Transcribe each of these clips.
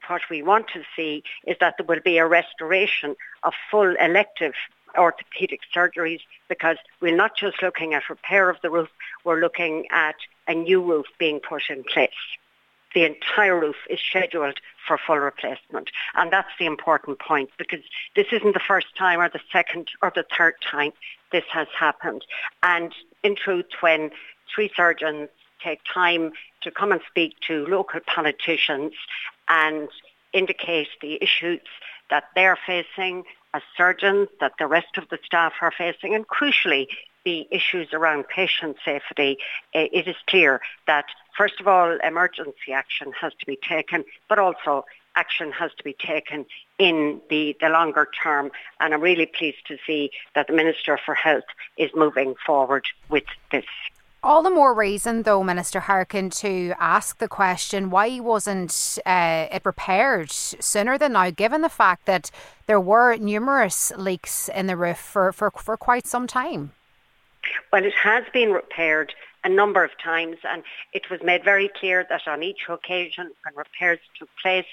what we want to see is that there will be a restoration of full elective orthopaedic surgeries, because we're not just looking at repair of the roof, we're looking at a new roof being put in place. The entire roof is scheduled for full replacement. And that's the important point, because this isn't the first time or the second or the third time this has happened. And in truth, when three surgeons take time to come and speak to local politicians and indicate the issues that they're facing as surgeons, that the rest of the staff are facing, and crucially the issues around patient safety, it is clear that, first of all, emergency action has to be taken, but also action has to be taken in the longer term. And I'm really pleased to see that the Minister for Health is moving forward with this. All the more reason, though, Minister Harkin, to ask the question, why wasn't it repaired sooner than now, given the fact that there were numerous leaks in the roof for quite some time? Well, it has been repaired a number of times, and it was made very clear that on each occasion when repairs took place,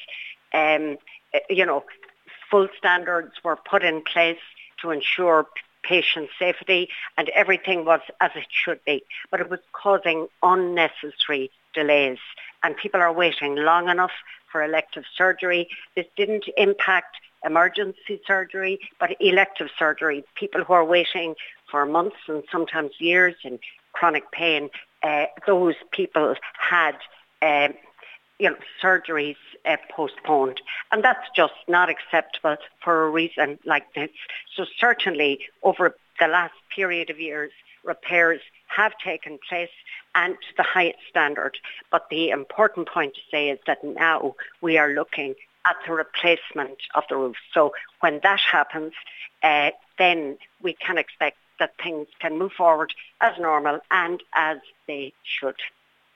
full standards were put in place to ensure patient safety, and everything was as it should be. But it was causing unnecessary delays, and people are waiting long enough for elective surgery. This didn't impact emergency surgery, but elective surgery. People who are waiting for months and sometimes years in chronic pain, those people had surgeries postponed. And that's just not acceptable for a reason like this. So certainly over the last period of years, repairs have taken place and to the highest standard. But the important point to say is that now we are looking at the replacement of the roof. So when that happens, then we can expect that things can move forward as normal and as they should.